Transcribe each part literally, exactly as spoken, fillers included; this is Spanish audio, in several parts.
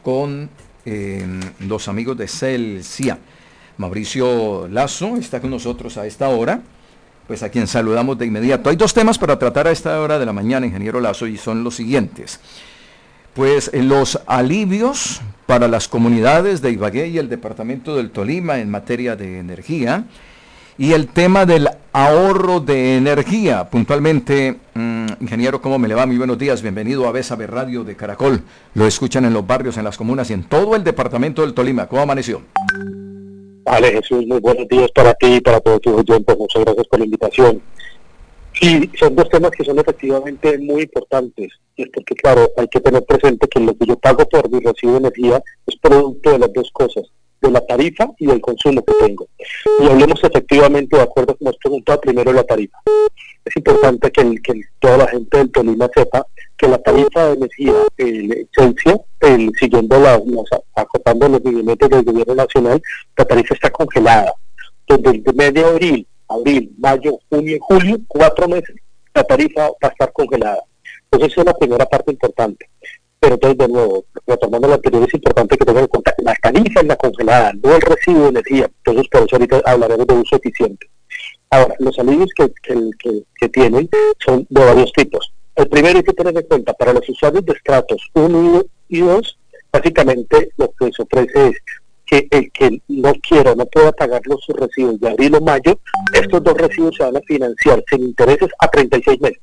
con eh, los amigos de Celsia. Mauricio Lazo está con nosotros a esta hora, pues a quien saludamos de inmediato. Hay dos temas para tratar a esta hora de la mañana, ingeniero Lazo, y son los siguientes. Pues eh, los alivios para las comunidades de Ibagué y el departamento del Tolima en materia de energía, y el tema del ahorro de energía. Puntualmente, mmm, ingeniero, ¿cómo me le va? Muy buenos días, bienvenido a Besabe Radio de Caracol. Lo escuchan en los barrios, en las comunas y en todo el departamento del Tolima. ¿Cómo amaneció? Vale, Jesús, muy buenos días para ti y para todos tus oyentes. Muchas gracias por la invitación. Sí, son dos temas que son efectivamente muy importantes. Y es porque, claro, hay que tener presente que lo que yo pago por mi recibo de energía es producto de las dos cosas, de la tarifa y del consumo que tengo. Y hablemos efectivamente, de acuerdo como has preguntado, primero la tarifa. Es importante que, el, que el, toda la gente del Tolima sepa que la tarifa de energía, el Celsia, el, siguiendo la, los, acotando los movimientos del gobierno nacional, la tarifa está congelada. Desde el mes de abril, abril, mayo, junio y julio, cuatro meses, la tarifa va a estar congelada. Entonces esa es la primera parte importante. Pero entonces, de nuevo, retomando lo anterior, es importante que tengan en cuenta que la tarifa es la congelada, no el recibo de energía. Entonces, por eso ahorita hablaremos de uso eficiente. Ahora, los alivios que, que, que, que tienen son de varios tipos. El primero hay que tener en cuenta, para los usuarios de estratos uno y dos, básicamente lo que se ofrece es que el que no quiera o no pueda pagar los sus recibos de abril o mayo, estos dos recibos se van a financiar sin intereses a treinta y seis meses.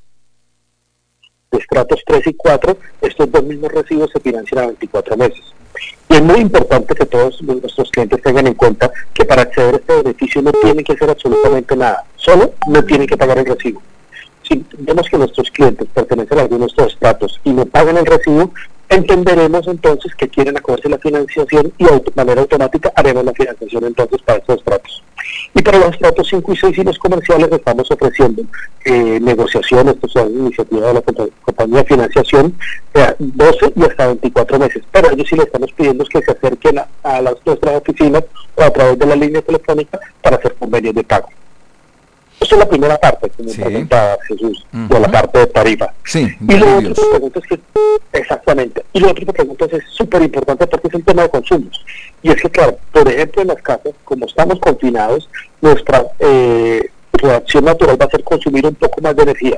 De estratos tres y cuatro, estos dos mismos recibos se financian a veinticuatro meses. Y es muy importante que todos nuestros clientes tengan en cuenta que para acceder a este beneficio no tienen que hacer absolutamente nada, solo no tienen que pagar el recibo. Si vemos que nuestros clientes pertenecen a algunos de estos estratos y no pagan el recibo, entenderemos entonces que quieren acogerse a la financiación y de manera automática haremos la financiación entonces para estos estratos. Y para los estratos cinco y seis y los comerciales estamos ofreciendo eh, negociaciones, esto es una iniciativa de la compañía de financiación, eh, doce y hasta veinticuatro meses. Pero a ellos sí les estamos pidiendo que se acerquen a, a las nuestras oficinas o a través de la línea telefónica para hacer convenios de pago. Esa es la primera parte, como sí. preguntaba Jesús, uh-huh. de la parte de tarifa. Sí, y lo otro que preguntas es que, exactamente, y lo otro que preguntas es súper importante porque es el tema de consumos. Y es que, claro, por ejemplo, en las casas, como estamos confinados, nuestra eh, reacción natural va a ser consumir un poco más de energía.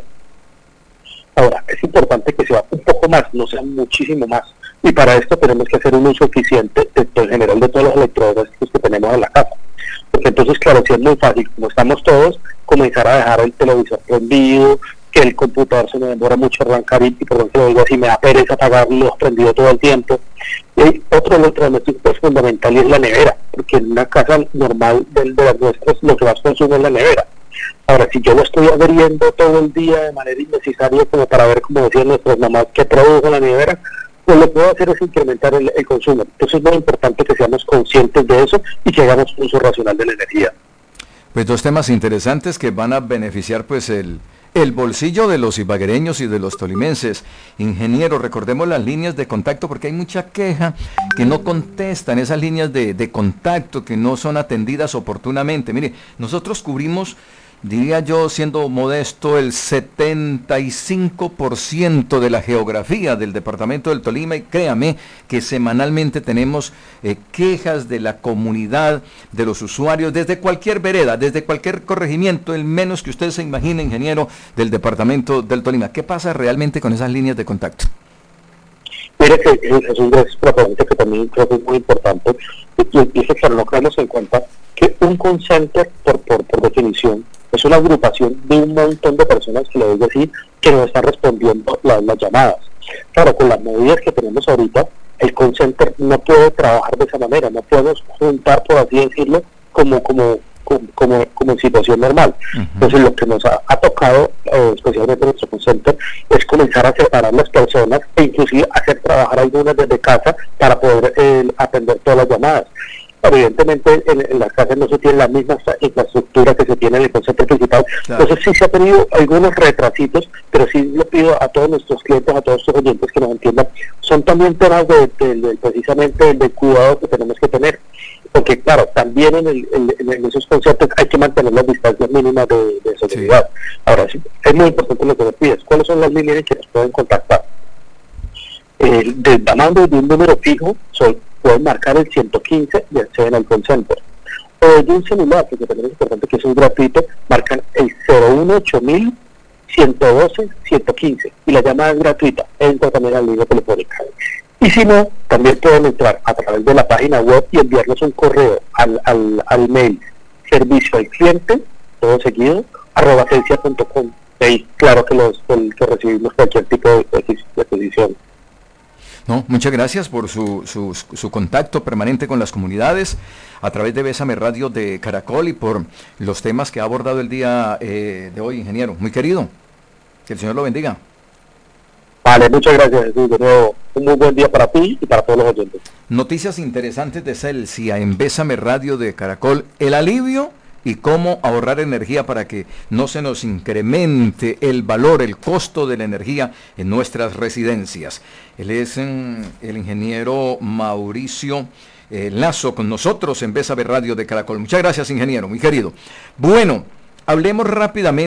Ahora, es importante que sea un poco más, no sea muchísimo más. Y para esto tenemos que hacer un uso eficiente de, en general de todos los electrodomésticos que tenemos en la casa. Porque entonces, claro, si es muy fácil, como estamos todos, comenzar a dejar el televisor prendido, que el computador se me demora mucho arrancar y, y por lo digo así, me da pereza apagarlo prendido todo el tiempo. Y otro electrodoméstico es fundamental y es la nevera, porque en una casa normal de, de las nuestras lo que más consume es la nevera. Ahora, si yo lo estoy abriendo todo el día de manera innecesaria, como para ver, como decían nuestras mamás, qué produjo la nevera, pues lo que puedo hacer es incrementar el, el consumo. Entonces es muy importante que seamos conscientes de eso y que hagamos un uso racional de la energía. Pues dos temas interesantes que van a beneficiar pues el, el bolsillo de los ibaguereños y de los tolimenses. Ingeniero, recordemos las líneas de contacto porque hay mucha queja que no contestan esas líneas de, de contacto, que no son atendidas oportunamente. Mire, nosotros cubrimos, diría yo, siendo modesto, el setenta y cinco por ciento de la geografía del departamento del Tolima, y créame que semanalmente tenemos eh, quejas de la comunidad, de los usuarios, desde cualquier vereda, desde cualquier corregimiento, el menos que usted se imagine, ingeniero, del departamento del Tolima. ¿Qué pasa realmente con esas líneas de contacto? Mire que es un pregunta que también creo que es muy importante, y, y es que claro, no creemos en cuenta que un call center, por, por, por definición, es una agrupación de un montón de personas, que le digo así, que nos están respondiendo las, las llamadas. Claro, con las medidas que tenemos ahorita, el call center no puede trabajar de esa manera, no podemos juntar, por así decirlo, como como como, como, como en situación normal. Uh-huh. Entonces lo que nos ha, ha tocado, eh, especialmente en nuestro call center, es comenzar a separar las personas e inclusive hacer trabajar algunas desde casa para poder eh, atender todas las llamadas. Evidentemente en, en las casas no se tiene la misma infraestructura que se tiene en el concepto principal, claro. Entonces sí se ha tenido algunos retrasitos, pero sí le pido a todos nuestros clientes, a todos nuestros oyentes que nos entiendan, son también temas de, de, de precisamente del cuidado que tenemos que tener, porque claro, también en, el, en, en esos conceptos hay que mantener las distancias mínimas de, de seguridad. Sí. Ahora sí, es muy importante lo que me pides, ¿cuáles son las líneas en que nos pueden contactar? eh, de, llamando de un número fijo, son, pueden marcar el ciento quince y acceden al call center. O de un celular, porque también es importante que eso es gratuito, marcan el cero uno ocho mil ciento doce ciento quince y la llamada es gratuita, entra también al línea telefónica. Y si no, también pueden entrar a través de la página web y enviarnos un correo al, al, al mail servicio al cliente, todo seguido, arroba agencia punto com. Y claro que, los, que recibimos cualquier tipo de, de petición. No, muchas gracias por su, su, su contacto permanente con las comunidades a través de Bésame Radio de Caracol y por los temas que ha abordado el día eh, de hoy, ingeniero. Muy querido, que el Señor lo bendiga. Vale, muchas gracias, Jesús. De nuevo, un muy buen día para ti y para todos los oyentes. Noticias interesantes de Celsia en Bésame Radio de Caracol. El alivio y cómo ahorrar energía para que no se nos incremente el valor, el costo de la energía en nuestras residencias. Él es mm, el ingeniero Mauricio eh, Lazo con nosotros en Bésame Radio de Caracol. Muchas gracias, ingeniero, muy querido. Bueno, hablemos rápidamente.